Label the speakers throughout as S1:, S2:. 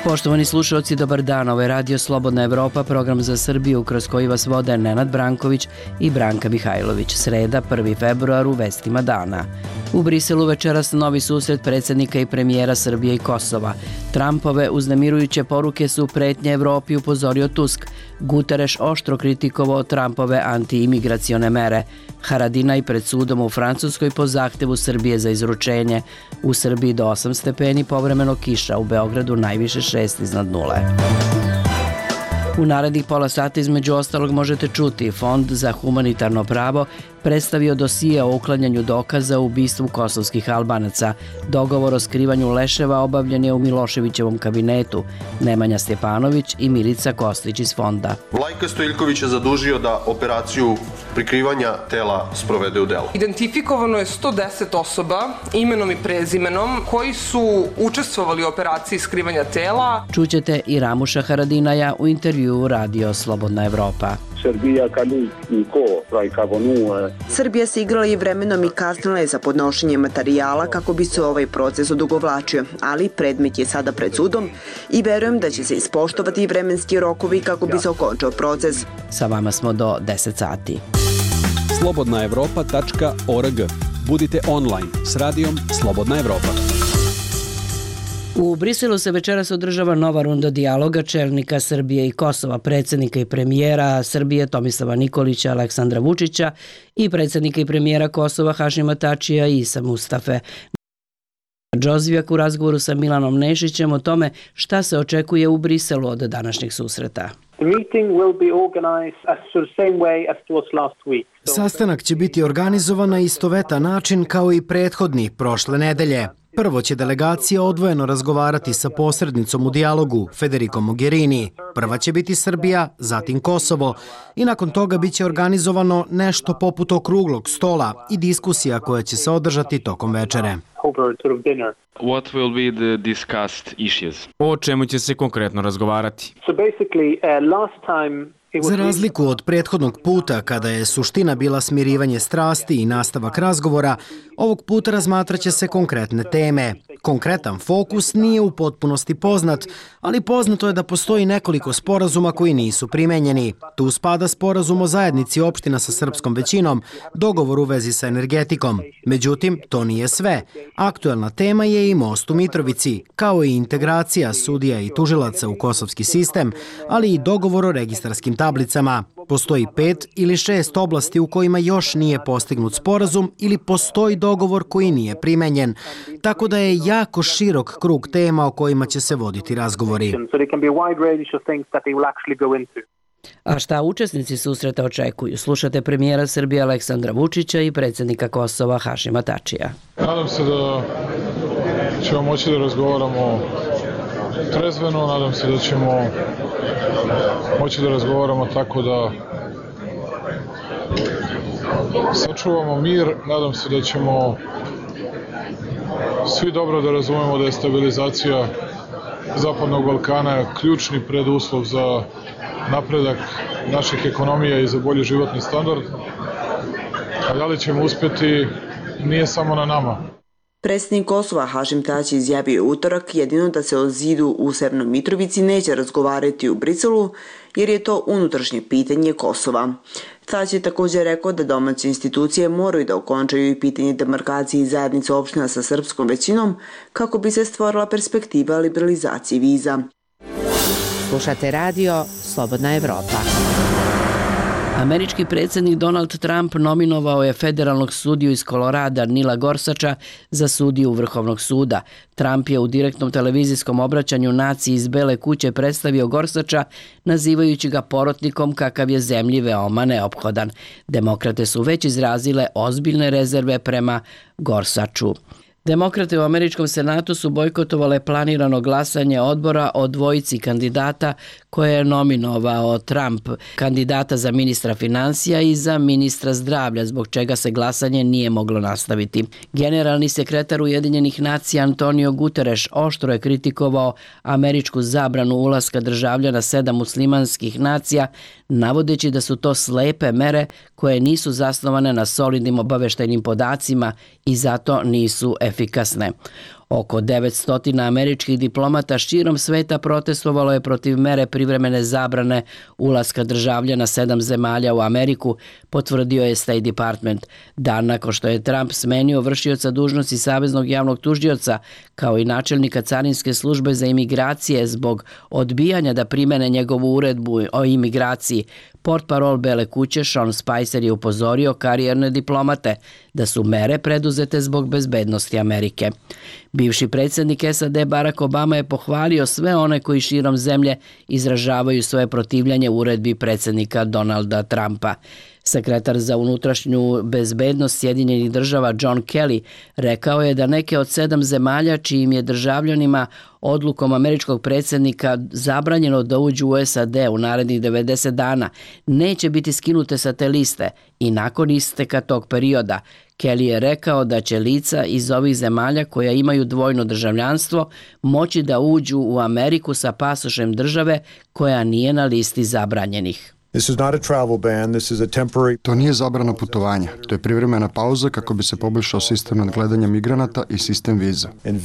S1: Poštovani slušalci, dobar dan. Ovo je Radio Slobodna Evropa, program za Srbiju kroz koji vas vode Nenad Branković i Branka Mihajlović. Sreda, 1. februar, u vestima dana. U Briselu večeras novi susret predsjednika i premijera Srbije i Kosova. Trumpove uznemirujuće poruke su pretnje Evropi, upozorio Tusk. Guterres oštro kritikovao Trumpove anti-imigracione mere. Haradinaj pred sudom u Francuskoj po zahtevu Srbije za izručenje. U Srbiji do 8 stepeni, povremeno kiša, u Beogradu najviše 6 iznad nule. U narednih pola sata između ostalog možete čuti Fond za humanitarno pravo predstavio dosije o uklanjanju dokaza u ubistvu kosovskih Albanaca. Dogovor o skrivanju leševa obavljen je u Miloševićevom kabinetu. Nemanja Stjepanović i Milica Kostić iz Fonda.
S2: Vlajka Stojiljković je zadužio da operaciju prikrivanja tela sprovede u delo.
S3: Identifikovano je 110 osoba imenom i prezimenom koji su učestvovali u operaciji skrivanja tela.
S1: Čućete i Ramuša Haradinaja u intervjuu Radio Slobodna Evropa.
S4: Srbija se igrala i vremenom i kasnila je za podnošenje materijala kako bi se ovaj proces odugovlačio, ali predmet je sada pred sudom i verujem da će se ispoštovati vremenski rokovi kako bi se okončao proces.
S1: Sa vama smo do 10 sati.
S5: slobodnaevropa.org. Budite online s radijom Slobodna Evropa.
S1: U Briselu se večeras održava nova runda dijaloga čelnika Srbije i Kosova, predsjednika i premijera Srbije Tomislava Nikolića, Aleksandra Vučića i predsjednika i premijera Kosova Hašima Tačija i Isa Mustafe. Džozvijak u razgovoru sa Milanom Nešićem o tome šta se očekuje u Briselu od današnjeg susreta.
S6: Sastanak će biti organizovan na istovetan način kao i prethodni prošle nedelje. Prvo će delegacija odvojeno razgovarati sa posrednicom u dijalogu, Federico Mogherini. Prva će biti Srbija, zatim Kosovo i nakon toga biće organizovano nešto poput okruglog stola i diskusija koja će se održati tokom večere.
S7: What will be the discussed issues?
S8: O čemu će se konkretno razgovarati?
S6: Za razliku od prethodnog puta, kada je suština bila smirivanje strasti i nastavak razgovora, ovog puta razmatraće se konkretne teme. Konkretan fokus nije u potpunosti poznat, ali poznato je da postoji nekoliko sporazuma koji nisu primenjeni. Tu spada sporazum o zajednici opština sa srpskom većinom, dogovor u vezi sa energetikom. Međutim, to nije sve. Aktuelna tema je i most u Mitrovici, kao i integracija sudija i tužilaca u kosovski sistem, ali i dogovor o registarskim tablicama. Postoji 5 ili 6 oblasti u kojima još nije postignut sporazum ili postoji dogovor koji nije primenjen, tako da je jako širok krug tema o kojima će se voditi razgovori.
S1: A šta učesnici susreta očekuju? Slušate premijera Srbije Aleksandra Vučića i predsjednika Kosova Hašima Tačija.
S9: Nadam se da ćemo moći da razgovaramo trezveno, nadam se da ćemo moći da razgovaramo tako da sačuvamo mir, nadam se da ćemo svi dobro da razumemo da je stabilizacija Zapadnog Balkana ključni preduslov za napredak naših ekonomija i za bolji životni standard. A da li ćemo uspjeti, nije samo na nama.
S4: Predsjednik Kosova Hašim Tači izjavio je utorak jedino da se o zidu u Severnoj Mitrovici neće razgovarati u Briselu jer je to unutrašnje pitanje Kosova. Tači je također rekao da domaće institucije moraju da okončaju i pitanje demarkacije zajednice opština sa srpskom većinom kako bi se stvorila perspektiva liberalizacije viza.
S10: Slušate radio Slobodna Evropa.
S1: Američki predsjednik Donald Trump nominovao je federalnog sudiju iz Kolorada Nila Gorsača za sudiju Vrhovnog suda. Trump je u direktnom televizijskom obraćanju naciji iz Bele kuće predstavio Gorsača, nazivajući ga porotnikom kakav je zemlji veoma neophodan. Demokrate su već izrazile ozbiljne rezerve prema Gorsaču. Demokrate u američkom senatu su bojkotovale planirano glasanje odbora o dvojici kandidata koje je nominovao Trump, kandidata za ministra financija i za ministra zdravlja, zbog čega se glasanje nije moglo nastaviti. Generalni sekretar Ujedinjenih nacija Antonio Guterres oštro je kritikovao američku zabranu ulaska državljana 7 muslimanskih nacija, navodeći da su to slepe mere koje nisu zasnovane na solidnim obaveštajnim podacima i zato nisu efikasne. Oko 900 američkih diplomata širom sveta protestovalo je protiv mere privremene zabrane ulaska državljana 7 zemalja u Ameriku, potvrdio je State Department. Dan nakon što je Trump smenio vršioca dužnosti Saveznog javnog tužioca kao i načelnika carinske službe za imigracije zbog odbijanja da primene njegovu uredbu o imigraciji, portparol Bele kuće Sean Spicer je upozorio karijerne diplomate da su mere preduzete zbog bezbednosti Amerike. Bivši predsjednik SAD Barack Obama je pohvalio sve one koji širom zemlje izražavaju svoje protivljanje uredbi predsjednika Donalda Trumpa. Sekretar za unutrašnju bezbednost Sjedinjenih država John Kelly rekao je da neke od 7 zemalja čijim je državljanima odlukom američkog predsjednika zabranjeno da uđu u SAD u narednih 90 dana neće biti skinute sa te liste i nakon isteka tog perioda. Kelly je rekao da će lica iz ovih zemalja koja imaju dvojno državljanstvo moći da uđu u Ameriku sa pasošem države koja nije na listi zabranjenih.
S11: To nije zabrana putovanja, to je privremena pauza kako bi se poboljšao sistem nadgledanja migranata i sistem viza.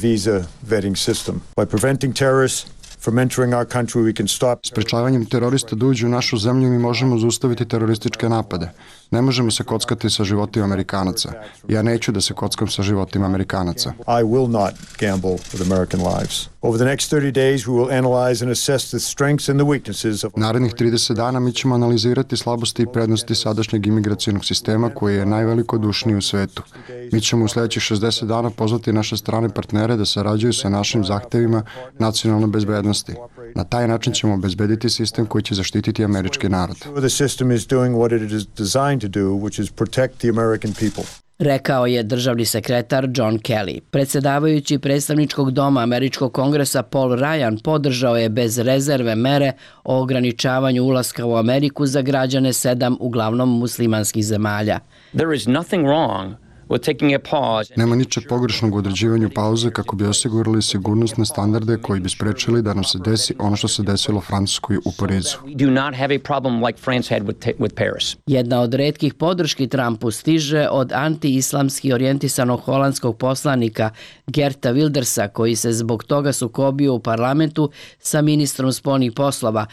S11: Sprečavanjem terorista da uđu u našu zemlju mi možemo zaustaviti terorističke napade. Ne možemo se kockati sa životima Amerikanaca. Ja neću da se kockam sa životima Amerikanaca. Narednih 30 dana mi ćemo analizirati slabosti i prednosti sadašnjeg imigracionog sistema koji je najvelikodušniji u svetu. Mi ćemo u sljedećih 60 dana pozvati naše strane partnere da sarađuju sa našim zahtevima nacionalne bezbednosti. Na taj način ćemo obezbediti sistem koji će zaštititi američki narod.
S1: Rekao je državni sekretar John Kelly. Predsjedavajući predstavničkog doma Američkog kongresa Paul Ryan podržao je bez rezerve mere o ograničavanju ulaska u Ameriku za građane 7 uglavnom muslimanskih zemalja.
S11: Nema ničeg pogrešnog u određivanju pauze kako bi osigurali sigurnosne standarde koji bi sprečili da nam se desi ono što se desilo Francuskoj u Parizu.
S1: Jedna od retkih podrški Trumpu stiže od anti-islamski orijentisanog holandskog poslanika Geerta Wildersa, koji se zbog toga sukobio u parlamentu sa ministrom spoljnih poslova.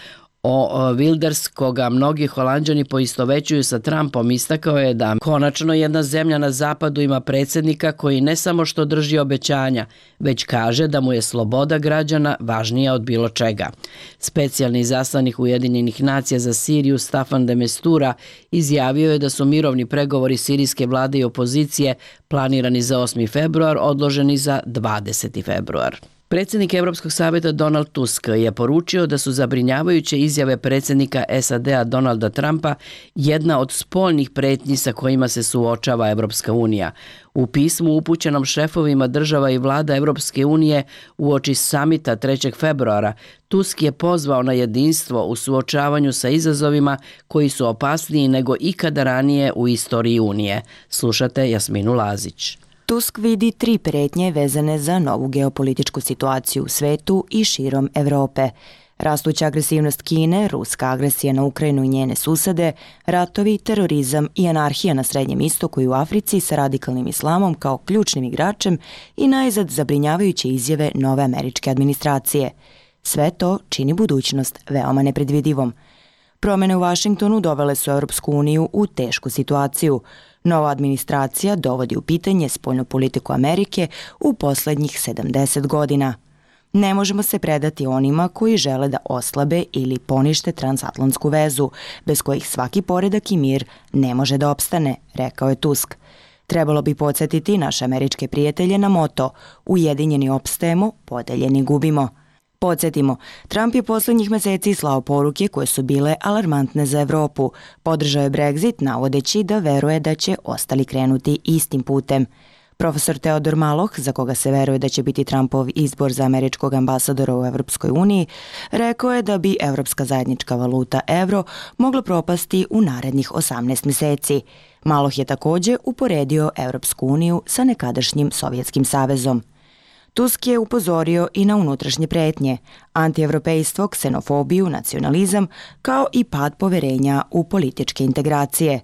S1: Wilders, koga mnogi Holanđani poistovećuju sa Trumpom, istakao je da konačno jedna zemlja na zapadu ima predsjednika koji ne samo što drži obećanja, već kaže da mu je sloboda građana važnija od bilo čega. Specijalni izaslanik Ujedinjenih nacija za Siriju Staffan de Mistura izjavio je da su mirovni pregovori sirijske vlade i opozicije planirani za 8. februar odloženi za 20. februar. Predsjednik Europskog savjeta Donald Tusk je poručio da su zabrinjavajuće izjave predsjednika SAD-a Donalda Trumpa jedna od spoljnih pretnji sa kojima se suočava Europska unija. U pismu upućenom šefovima država i vlada Europske unije uoči samita 3. februara, Tusk je pozvao na jedinstvo u suočavanju sa izazovima koji su opasniji nego ikada ranije u istoriji Unije. Slušate Jasminu Lazić.
S12: Tusk vidi 3 pretnje vezane za novu geopolitičku situaciju u svetu i širom Evrope. Rastuća agresivnost Kine, ruska agresija na Ukrajinu i njene susede, ratovi, terorizam i anarhija na Srednjem istoku i u Africi sa radikalnim islamom kao ključnim igračem i najzad zabrinjavajuće izjave nove američke administracije. Sve to čini budućnost veoma nepredvidivom. Promjene u Vašingtonu dovele su Europsku uniju u tešku situaciju. Nova administracija dovodi u pitanje spoljnu politiku Amerike u posljednjih 70 godina. Ne možemo se predati onima koji žele da oslabe ili ponište transatlantsku vezu, bez kojih svaki poredak i mir ne može da opstane, rekao je Tusk. Trebalo bi podsjetiti naše američke prijatelje na moto Ujedinjeni opstajemo, podeljeni gubimo. Podsjetimo, Trump je posljednjih meseci slao poruke koje su bile alarmantne za Evropu. Podržao je Brexit navodeći da veruje da će ostali krenuti istim putem. Profesor Teodor Maloh, za koga se veruje da će biti Trumpov izbor za američkog ambasadora u Evropskoj uniji, rekao je da bi evropska zajednička valuta evro mogla propasti u narednih 18 meseci. Maloh je također uporedio Evropsku uniju sa nekadašnjim Sovjetskim savezom. Tusk je upozorio i na unutrašnje pretnje, antievropejstvo, ksenofobiju, nacionalizam, kao i pad poverenja u političke integracije.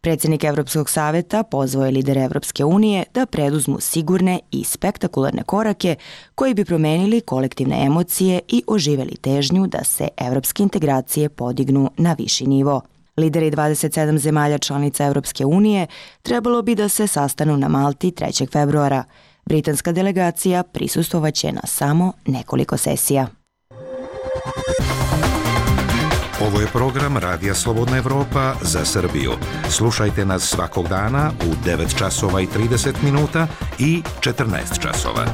S12: Predsjednik Evropskog saveta pozvao je lidere Evropske unije da preduzmu sigurne i spektakularne korake koji bi promenili kolektivne emocije i oživeli težnju da se evropske integracije podignu na viši nivo. Lideri 27 zemalja članica Evropske unije trebalo bi da se sastanu na Malti 3. februara. Britanska delegacija prisustvovaće na samo nekoliko sesija.
S13: Ovo je program Radija Slobodna Evropa za Srbiju. Slušajte nas svakog dana u 9 časova i 30 minuta i 14 časova.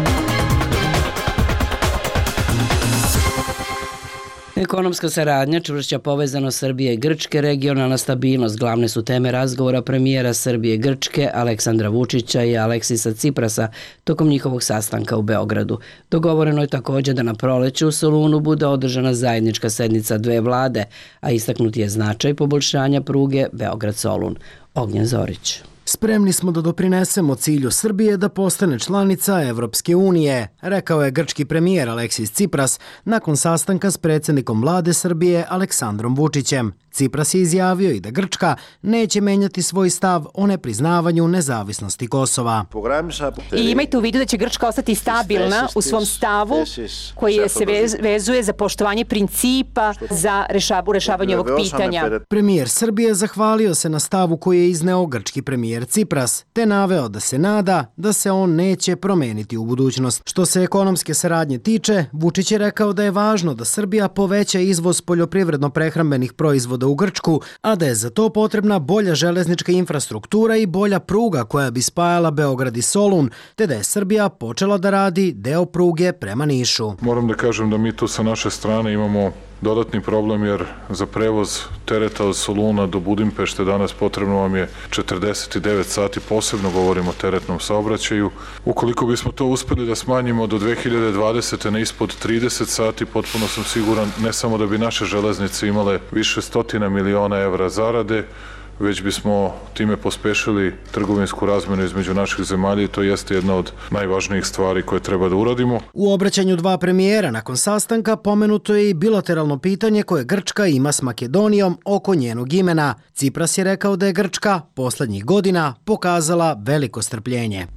S1: Ekonomska saradnja, čvršća povezanost Srbije i Grčke, regionalna stabilnost glavne su teme razgovora premijera Srbije i Grčke Aleksandra Vučića i Aleksisa Ciprasa tokom njihovog sastanka u Beogradu. Dogovoreno je također da na proleću u Solunu bude održana zajednička sednica dve vlade, a istaknuti je značaj poboljšanja pruge Beograd-Solun. Ognjen Zorić.
S6: Spremni smo da doprinesemo cilju Srbije da postane članica Evropske unije, rekao je grčki premijer Aleksis Cipras nakon sastanka s predsjednikom vlade Srbije Aleksandrom Vučićem. Cipras je izjavio i da Grčka neće menjati svoj stav o nepriznavanju nezavisnosti Kosova.
S14: I imajte u vidu da će Grčka ostati stabilna u svom stavu koji se vezuje za poštovanje principa za rešavanje ovog pitanja.
S6: Premijer Srbije zahvalio se na stavu koji je izneo grčki premijer Cipras, te naveo da se nada da se on neće promeniti u budućnost. Što se ekonomske saradnje tiče, Vučić je rekao da je važno da Srbija poveća izvoz poljoprivredno-prehrambenih proizvoda u Grčku, a da je za to potrebna bolja železnička infrastruktura i bolja pruga koja bi spajala Beograd i Solun, te da je Srbija počela da radi deo pruge prema Nišu.
S9: Moram da kažem da mi tu sa naše strane imamo dodatni problem jer za prevoz tereta od Soluna do Budimpešte danas potrebno vam je 49 sati, posebno govorimo o teretnom saobraćaju. Ukoliko bismo to uspeli da smanjimo do 2020. na ispod 30 sati, potpuno sam siguran ne samo da bi naše železnice imale više stotina miliona evra zarade, već bismo time pospešili trgovinsku razmenu između naših zemalja i to jeste jedna od najvažnijih stvari koje treba da uradimo.
S6: U obraćanju dva premijera nakon sastanka pomenuto je i bilateralno pitanje koje Grčka ima s Makedonijom oko njenog imena. Cipras je rekao da je Grčka poslednjih godina pokazala veliko strpljenje.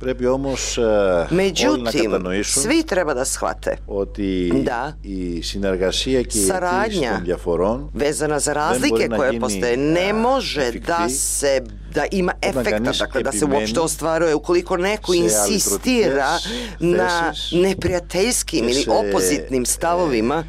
S15: Međutim, svi treba da shvate da saradnja vezana za razlike koje postoje ne može da ima efekta, dakle da se uopšte ostvaruje ukoliko neko insistira na neprijateljskim ili opozitnim stavovima.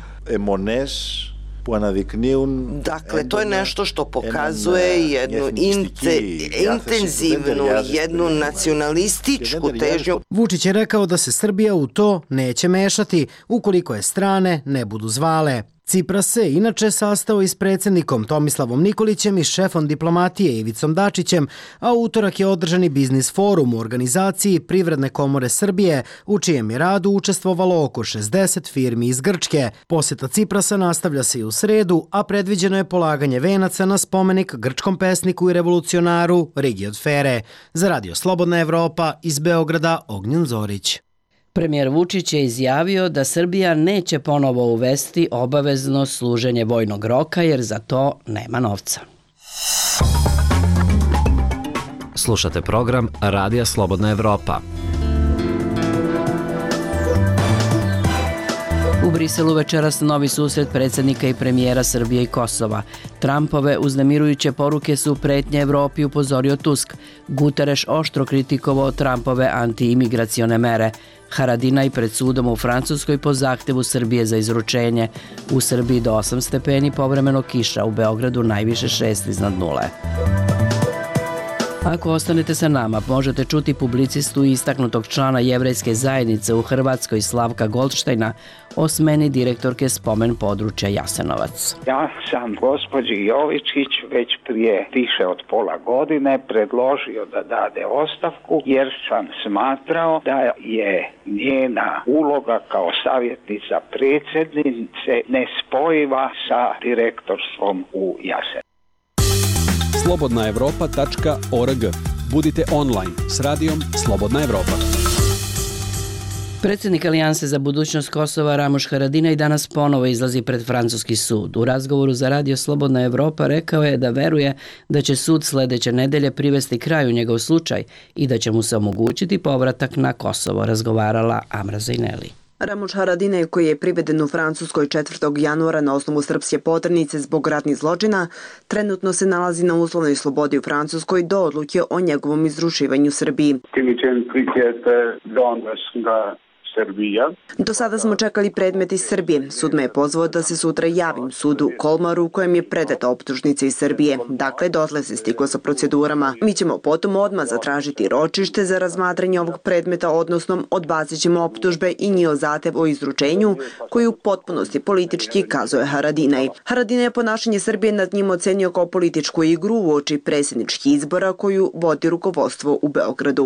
S15: Dakle, to je nešto što pokazuje jednu intenzivnu, jednu nacionalističku težnju.
S6: Vučić je rekao da se Srbija u to neće mešati ukoliko je strane ne budu zvale. Cipras se inače sastao i s predsjednikom Tomislavom Nikolićem i šefom diplomatije Ivicom Dačićem, a u utorak je održani biznis forum u organizaciji Privredne komore Srbije, u čijem je radu učestvovalo oko 60 firmi iz Grčke. Posjeta Ciprasa nastavlja se i u sredu, a predviđeno je polaganje venaca na spomenik grčkom pesniku i revolucionaru Rigi od Fere. Za Radio Slobodna Evropa iz Beograda, Ognjen Zorić.
S1: Premijer Vučić je izjavio da Srbija neće ponovo uvesti obavezno služenje vojnog roka jer za to nema novca.
S16: Slušate program Radija Slobodna Evropa.
S1: U Briselu večeras novi susret predsjednika i premijera Srbije i Kosova. Trumpove uznemirujuće poruke su pretnje Evropi, upozorio Tusk. Guterres oštro kritikovao Trumpove antiimigracione mere. Haradinaj pred sudom u Francuskoj po zahtevu Srbije za izručenje. U Srbiji do 8 stepeni, povremeno kiša, u Beogradu najviše 6 iznad nule. Ako ostanete sa nama, možete čuti publicistu i istaknutog člana jevrejske zajednice u Hrvatskoj Slavka Goldštajna o smeni direktorke spomen područja Jasenovac.
S17: Ja sam gospođi Jovičić već prije više od pola godine predložio da dade ostavku jer sam smatrao da je njena uloga kao savjetnica predsjednice nespojiva sa direktorstvom u Jasenovcu.
S5: slobodnaevropa.org. Budite online s radijom Slobodna Evropa.
S1: Predsjednik Alijanse za budućnost Kosova Ramuš Haradinaj danas ponovo izlazi pred francuski sud. U razgovoru za Radio Slobodna Evropa rekao je da veruje da će sud sledeće nedelje privesti kraju njegov slučaj i da će mu se omogućiti povratak na Kosovo, razgovarala Amra Zejneli.
S4: Ramuš Haradinaj, koji je priveden u Francuskoj 4. januara na osnovu srpske poternice zbog ratnih zločina, trenutno se nalazi na uslovnoj slobodi u Francuskoj do odluke o njegovom izručivanju Srbiji. Do sada smo čekali predmet iz Srbije. Sud me je pozvao da se sutra javim sudu u Kolmaru u kojem je predata optužnica iz Srbije. Dakle, dotle se stiglo sa procedurama. Mi ćemo potom odmah zatražiti ročište za razmatranje ovog predmeta, odnosno odbacit ćemo optužbe i njihov zahtev o izručenju, koji u potpunosti politički, kazuje Haradinaj. Haradinaj je ponašanje Srbije nad njim ocenio kao političku igru uoči predsjedničkih izbora koju vodi rukovodstvo u Beogradu.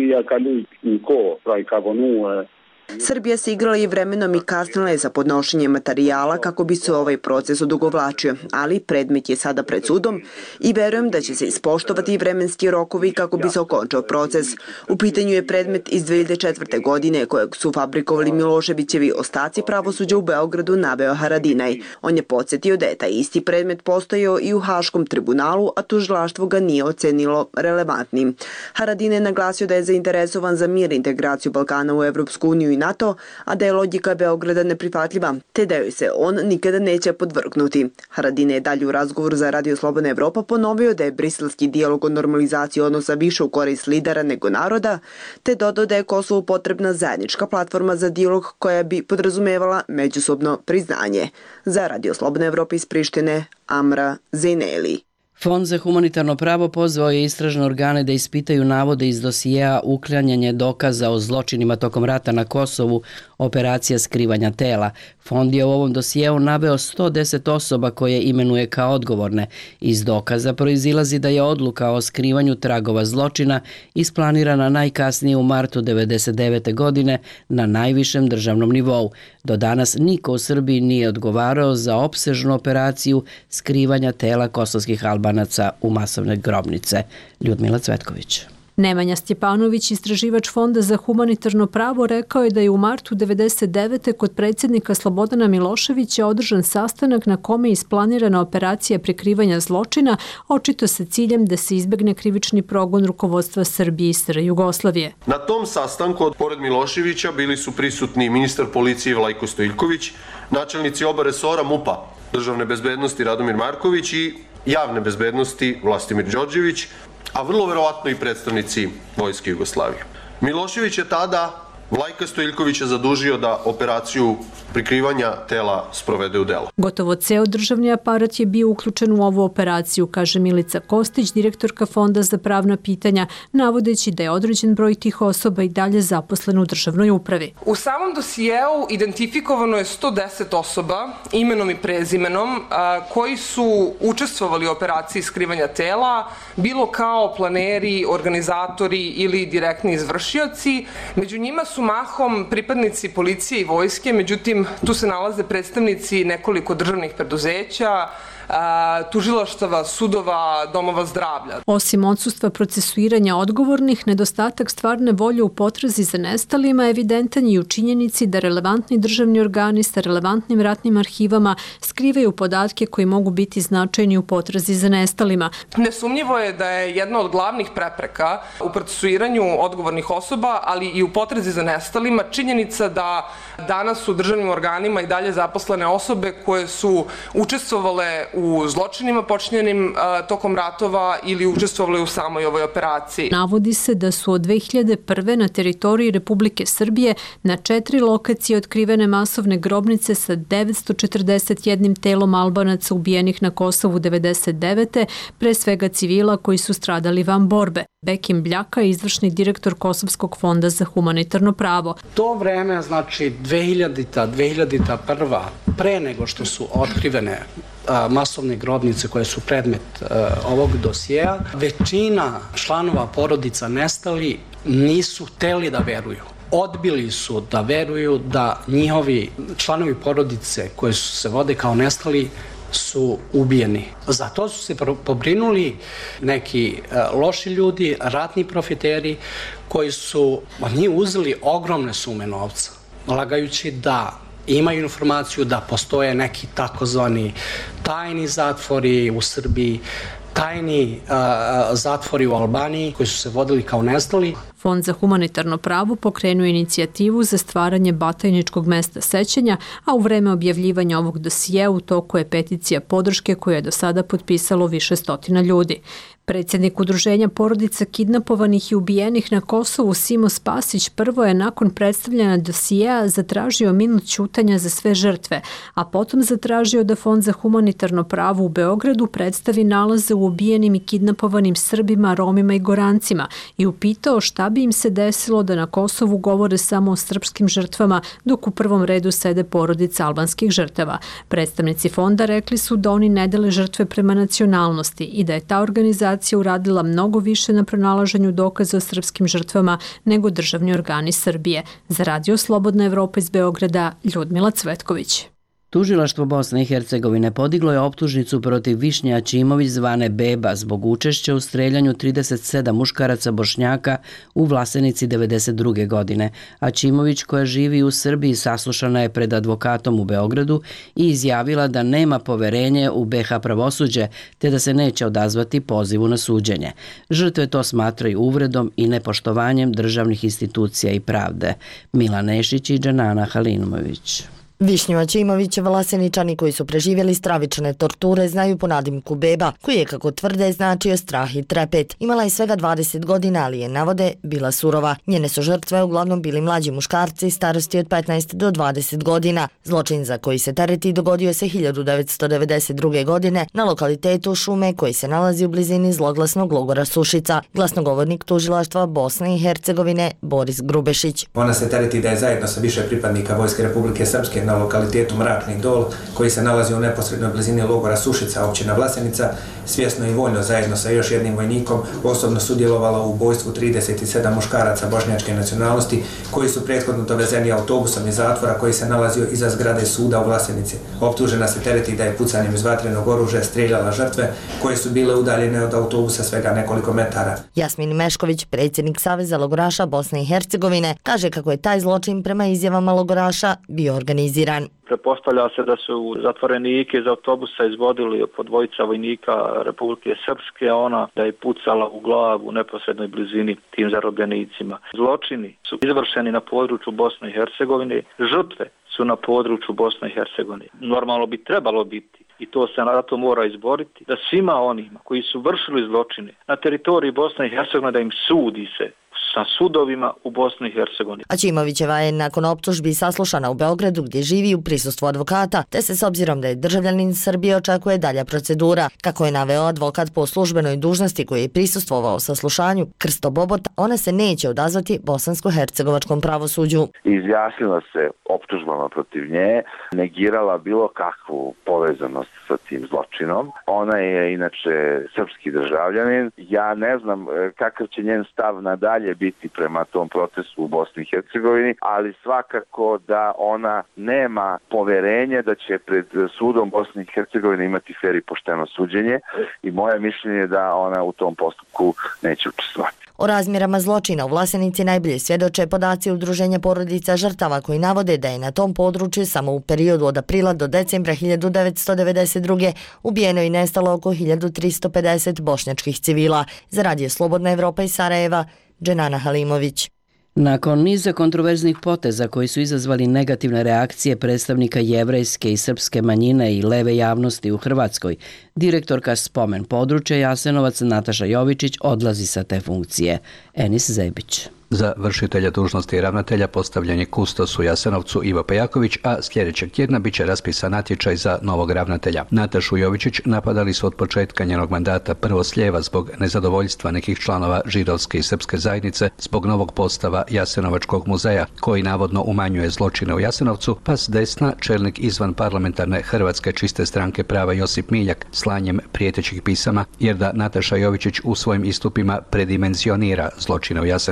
S4: Srbija se igrala i vremenom i kasnila je sa podnošenjem materijala kako bi se ovaj proces odugovlačio, ali predmet je sada pred sudom i verujem da će se ispoštovati vremenski rokovi kako bi se okončao proces. U pitanju je predmet iz 2004. godine kojeg su fabrikovali Miloševićevi ostaci pravosuđa u Beogradu, naveo Haradinaj. On je podsjetio da je taj isti predmet postojao i u Haškom tribunalu, a tužilaštvo ga nije ocenilo relevantnim. Haradinaj je naglasio da je zainteresovan za mir i integraciju Balkana u Evropsku uniju i NATO, a da je logika Beograda neprihvatljiva, te da joj se on nikada neće podvrgnuti. Haradinaj je dalje u razgovoru za Radio Slobodna Evropa ponovio da je briselski dijalog o normalizaciji odnosa više u korist lidera nego naroda, te dodao da je Kosovu potrebna zajednička platforma za dijalog koja bi podrazumevala međusobno priznanje. Za Radio Slobodna Evropa iz Prištine, Amra Zejneli.
S1: Fond za humanitarno pravo pozvao je istražne organe da ispitaju navode iz dosijeja uklanjanje dokaza o zločinima tokom rata na Kosovu, operacija skrivanja tela. Fond je u ovom dosijeu naveo 110 osoba koje imenuje kao odgovorne. Iz dokaza proizilazi da je odluka o skrivanju tragova zločina isplanirana najkasnije u martu 1999. godine na najvišem državnom nivou. Do danas niko u Srbiji nije odgovarao za opsežnu operaciju skrivanja tela kosovskih Albanaca u masovne grobnice. Ljudmila Cvetković.
S18: Nemanja Stjepanović, istraživač Fonda za humanitarno pravo, rekao je da je u martu 1999. kod predsjednika Slobodana Miloševića održan sastanak na kome je isplanirana operacija prikrivanja zločina, očito sa ciljem da se izbegne krivični progon rukovodstva Srbije i SR Jugoslavije.
S2: Na tom sastanku, pored Miloševića, bili su prisutni ministar policije Vlajko Stojiljković, načelnici oba resora MUP-a, državne bezbednosti Radomir Marković i javne bezbednosti Vlastimir Đorđević, a vrlo verovatno i predstavnici Vojske Jugoslavije. Milošević je tada Vlajka Stojiljkovića zadužio da operaciju prikrivanja tela sprovede u delo.
S18: Gotovo ceo državni aparat je bio uključen u ovu operaciju, kaže Milica Kostić, direktorka Fonda za pravna pitanja, navodeći da je određen broj tih osoba i dalje zaposlen u državnoj upravi.
S3: U samom dosijeu identifikovano je 110 osoba, imenom i prezimenom, koji su učestvovali u operaciji skrivanja tela, bilo kao planeri, organizatori ili direktni izvršioci. Među njima su mahom pripadnici policije i vojske, međutim, tu se nalaze predstavnici nekoliko državnih preduzeća, tužilaštava, sudova, domova zdravlja.
S18: Osim odsustva procesuiranja odgovornih, nedostatak stvarne volje u potrazi za nestalima je evidentan i u činjenici da relevantni državni organi sa relevantnim ratnim arhivama skrivaju podatke koji mogu biti značajni u potrazi za nestalima.
S3: Nesumnjivo je da je jedna od glavnih prepreka u procesuiranju odgovornih osoba, ali i u potrazi za nestalima činjenica da danas u državnim organima i dalje zaposlene osobe koje su učestvovale u zločinima počinjenim tokom ratova ili učestvovali u samoj ovoj operaciji.
S18: Navodi se da su od 2001. na teritoriji Republike Srbije na 4 lokacije otkrivene masovne grobnice sa 941 telom Albanaca ubijenih na Kosovu 1999. pre svega civila koji su stradali van borbe. Bekim Bljaka je izvršni direktor Kosovskog fonda za humanitarno pravo.
S19: To vreme, znači 2001. pre nego što su otkrivene masovne grobnice koje su predmet ovog dosjeja, većina članova porodica nestali nisu hteli da veruju. Odbili su da veruju da njihovi članovi porodice koji su se vode kao nestali su ubijeni. Za to su se pobrinuli neki loši ljudi, ratni profiteri koji su od njih uzeli ogromne sume novca, lagajući da imaju informaciju da postoje neki takozvani tajni zatvori u Srbiji, tajni zatvori u Albaniji koji su se vodili kao nestali.
S18: Fond za humanitarno pravo pokrenuo inicijativu za stvaranje batajničkog mesta sećanja, a u vreme objavljivanja ovog dosijea u toku je peticija podrške koju je do sada potpisalo više stotina ljudi. Predsjednik Udruženja porodica kidnapovanih i ubijenih na Kosovu Simo Spasić prvo je nakon predstavljanja dosijeja zatražio minut ćutanja za sve žrtve, a potom zatražio da Fond za humanitarno pravo u Beogradu predstavi nalaze u ubijenim i kidnapovanim Srbima, Romima i Gorancima i upitao šta bi im se desilo da na Kosovu govore samo o srpskim žrtvama, dok u prvom redu sede porodice albanskih žrtava. Predstavnici fonda rekli su da oni ne dele žrtve prema nacionalnosti i da je ta organizacija uradila mnogo više na pronalaženju dokaza o srpskim žrtvama nego državni organi Srbije. Za Radio Slobodna Evropa iz Beograda, Ljudmila Cvetković.
S1: Tužilaštvo Bosne i Hercegovine podiglo je optužnicu protiv Višnje Aćimović zvane Beba zbog učešća u streljanju 37 muškaraca Bošnjaka u Vlasenici 1992. godine. Aćimović, koja živi u Srbiji, saslušana je pred advokatom u Beogradu i izjavila da nema poverenje u BiH pravosuđe te da se neće odazvati pozivu na suđenje. Žrtve to smatraju uvredom i nepoštovanjem državnih institucija i pravde. Milan Nešić i Džanana Halimović.
S20: Višnju Aćimović, Vlaseničani koji su preživjeli stravične torture znaju po nadimku Beba, koji je, kako tvrde, značio strah i trepet. Imala je svega 20 godina, ali je, navode, bila surova. Njene su žrtve uglavnom bili mlađi muškarci starosti od 15 do 20 godina. Zločin za koji se tereti dogodio se 1992. godine na lokalitetu Šume koji se nalazi u blizini zloglasnog logora Sušica. Glasnogovornik tužilaštva Bosne i Hercegovine Boris Grubešić.
S21: Ona se tereti da je zajedno sa više pripadnika Vojske Republike Srpske na lokalitetu Mračni Dol, koji se nalazi u neposrednoj blizini logora Sušica, općina Vlasenica, svjesno i voljno zajedno sa još jednim vojnikom osobno sudjelovala u ubojstvu 37 muškaraca bošnjačke nacionalnosti koji su prethodno dovezeni autobusom iz zatvora koji se nalazio iza zgrade suda u Vlasenici. Optužena se tereti da je pucanjem iz vatrenog oružja streljala žrtve koje su bile udaljene od autobusa svega nekoliko metara.
S20: Jasmin Mešković, predsjednik Saveza logoraša Bosne i Hercegovine, kaže kako je taj zločin prema izjavama logoraša bio organiziran.
S22: Prepostavlja se da su zatvorenike iz autobusa izvodili po dvojica vojnika Republike Srpske, a ona da je pucala u glavu u neposrednoj blizini tim zarobljenicima. Zločini su izvršeni na području Bosne i Hercegovine, žrtve su na području Bosne i Hercegovine. Normalno bi trebalo biti, i to se na to mora izboriti, da svima onima koji su vršili zločine na teritoriji Bosne i Hercegovine da im sudi se sa sudovima u Bosni i Hercegovini.
S20: Aćimovićeva je nakon optužbi saslušana u Beogradu gdje živi u prisustvu advokata, te se s obzirom da je državljanin Srbije očekuje dalja procedura. Kako je naveo advokat po službenoj dužnosti koji je prisustvovao saslušanju Krsto Bobota, ona se neće odazvati bosansko-hercegovačkom pravosuđu.
S23: Izjasnila se optužbama protiv nje, negirala bilo kakvu povezanost sa tim zločinom. Ona je inače srpski državljanin. Ja ne znam kakav će njen stav nadalje biti prema tom procesu u Bosni i Hercegovini, ali svakako da ona nema poverenje da će pred sudom Bosne i Hercegovine imati fer i pošteno suđenje i moje mišljenje je da ona u tom postupku neće učestvovati.
S20: O razmjerama zločina u Vlasenici najbolje svjedoče podaci Udruženja porodica žrtava koji navode da je na tom području samo u periodu od aprila do decembra 1992. ubijeno i nestalo oko 1350 bošnjačkih civila. Za Radio Slobodna Evropa iz Sarajeva, Dženana Halimović.
S1: Nakon niza kontroverznih poteza koji su izazvali negativne reakcije predstavnika jevrejske i srpske manjine i leve javnosti u Hrvatskoj, direktorka Spomen područja Jasenovac Nataša Jovičić odlazi sa te funkcije. Enis Zebić.
S24: Za vršitelja dužnosti ravnatelja postavljen je kustos u Jasenovcu Ivo Pejaković, a sljedećeg tjedna biće raspisan natječaj za novog ravnatelja. Natašu Jovičić napadali su od početka njenog mandata prvo s lijeva zbog nezadovoljstva nekih članova židovske i srpske zajednice zbog novog postava Jasenovačkog muzeja, koji navodno umanjuje zločine u Jasenovcu, pa s desna čelnik izvan parlamentarne Hrvatske čiste stranke prava Josip Miljak slanjem prijetećih pisama, jer da Nataša Jovičić u svojim istupima predimenzionira zločine u Jasenovcu.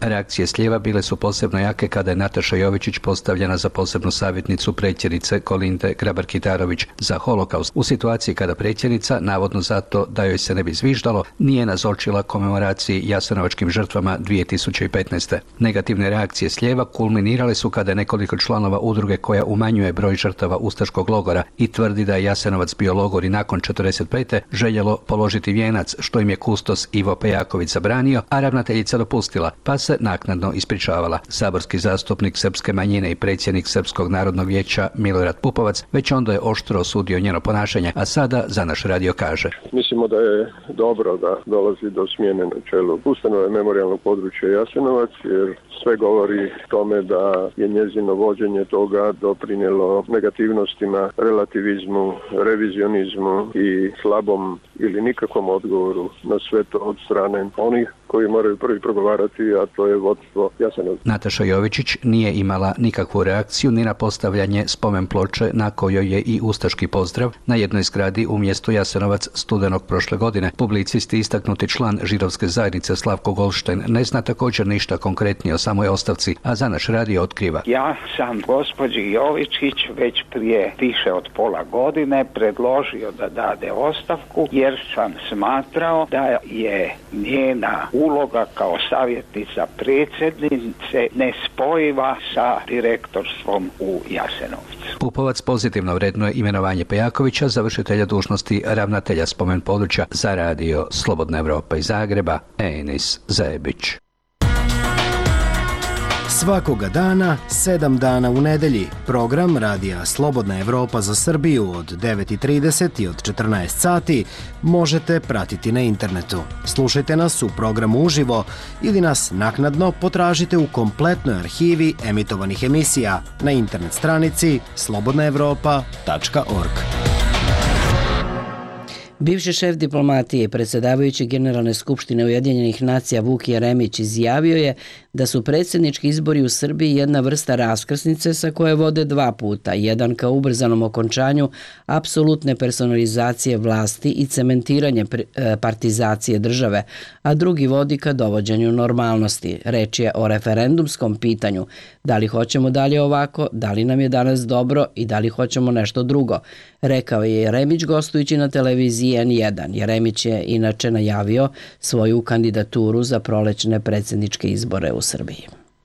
S24: Reakcije s lijeva bile su posebno jake kada je Nataša Jovičić postavljena za posebnu savjetnicu predsjednice Kolinde Grabar-Kitarović za holokaust u situaciji kada predsjednica, navodno zato da joj se ne bi zviždalo, nije nazočila komemoraciji jasenovačkim žrtvama 2015. Negativne reakcije s lijeva kulminirale su kada je nekoliko članova udruge koja umanjuje broj žrtava ustaškog logora i tvrdi da je Jasenovac bio logor i nakon 45. željelo položiti vijenac, što im je kustos Ivo Pejaković zabranio, a ravnateljica dopustila, pa se naknadno ispričavala. Saborski zastupnik srpske manjine i predsjednik Srpskog narodnog vijeća Milorad Pupovac već onda je oštro osudio njeno ponašanje, a sada za naš radio kaže:
S7: Mislimo da je dobro da dolazi do smjene na čelu ustanove memorijalnog područja Jasenovac, jer sve govori tome da je njezino vođenje toga doprinijelo negativnostima, relativizmu, revizionizmu i slabom ili nikakvom odgovoru na sve to od strane onih koji moraju prvi progovarati, a to je vodstvo Jasenovca.
S24: Nataša Jovičić nije imala nikakvu reakciju ni na postavljanje spomen ploče na kojoj je i ustaški pozdrav na jednoj zgradi u mjestu Jasenovac studenog prošle godine. Publicist i istaknuti član židovske zajednice Slavko Golštajn ne zna također ništa konkretnije o samoj ostavci, a za naš radio otkriva:
S17: Ja sam gospođi Jovičić već prije više od pola godine predložio da dade ostavku, jer sam smatrao da je njena uloga kao savjetnica predsjednice nespojiva sa direktorstvom u Jasenovcu.
S24: Pupovac pozitivno vrednuje imenovanje Pejakovića za vršitelja dužnosti ravnatelja spomen područja. Za radio Slobodna Evropa iz Zagreba, Enis Zebić.
S6: Svakoga dana, 7 dana u nedelji, program Radija Slobodna Evropa za Srbiju od 9:30 i od 14 sati možete pratiti na internetu. Slušajte nas u programu uživo ili nas naknadno potražite u kompletnoj arhivi emitovanih emisija na internet stranici slobodnaevropa.org.
S1: Bivši šef diplomatije i predsjedavajući Generalne skupštine Ujedinjenih nacija Vuk Jeremić izjavio je da su predsjednički izbori u Srbiji jedna vrsta raskrsnice sa koje vode dva puta, jedan ka ubrzanom okončanju apsolutne personalizacije vlasti i cementiranje partizacije države, a drugi vodi ka dovođenju normalnosti. Reč je o referendumskom pitanju. Da li hoćemo dalje ovako, da li nam je danas dobro i da li hoćemo nešto drugo, rekao je Jeremić gostujući na televiziji N1. Jeremić je inače najavio svoju kandidaturu za prolećne predsjedničke izbore u Srbiji.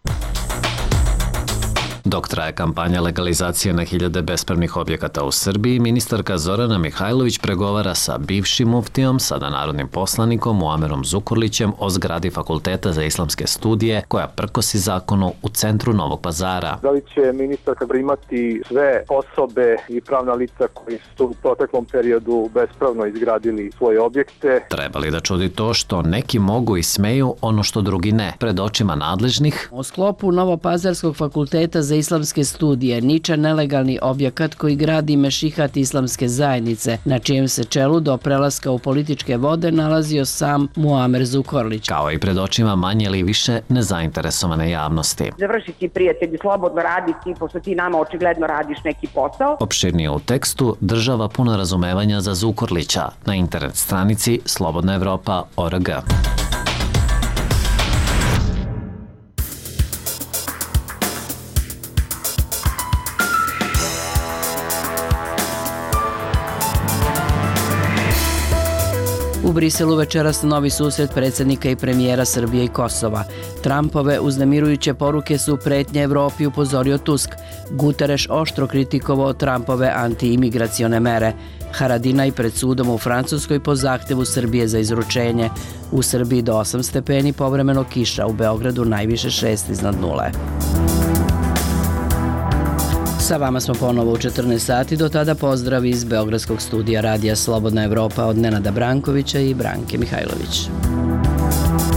S16: Dok traje kampanja legalizacije na hiljade bespravnih objekata u Srbiji, ministarka Zorana Mihajlović pregovara sa bivšim muftijom, sada narodnim poslanikom Muamerom Zukorlićem o zgradi Fakulteta za islamske studije koja prkosi zakonu u centru Novog Pazara.
S8: Da li će ministarka primati sve osobe i pravna lica koji su u proteklom periodu bespravno izgradili svoje objekte?
S16: Treba li da čudi to što neki mogu i smeju ono što drugi ne? Pred očima nadležnih,
S1: u sklopu Novopazarskog fakulteta za islamske studije niče nelegalni objekat koji gradi Mešihat islamske zajednice, na čijem se čelu do prelaska u političke vode nalazio sam Muamer Zukorlić.
S16: Kao i pred očima manje ili više nezainteresovane javnosti.
S10: Završiti prijatelji, slobodno raditi, pošto ti nama očigledno radiš neki posao.
S16: Opširnije u tekstu, država puna razumevanja za Zukorlića na internet stranici slobodnaevropa.org.
S1: U Briselu večeras novi susret predsjednika i premijera Srbije i Kosova. Trumpove uznemirujuće poruke su pretnje Evropi, upozorio Tusk. Guterres oštro kritikovao Trumpove anti-imigracione mere. Haradinaj pred sudom u Francuskoj po zahtevu Srbije za izručenje. U Srbiji do 8 stepeni, povremeno kiša, u Beogradu najviše 6 iznad nule. Sa vama smo ponovo u 14 sati, do tada pozdrav iz Beogradskog studija Radija Slobodna Evropa od Nenada Brankovića i Branke Mihajlović.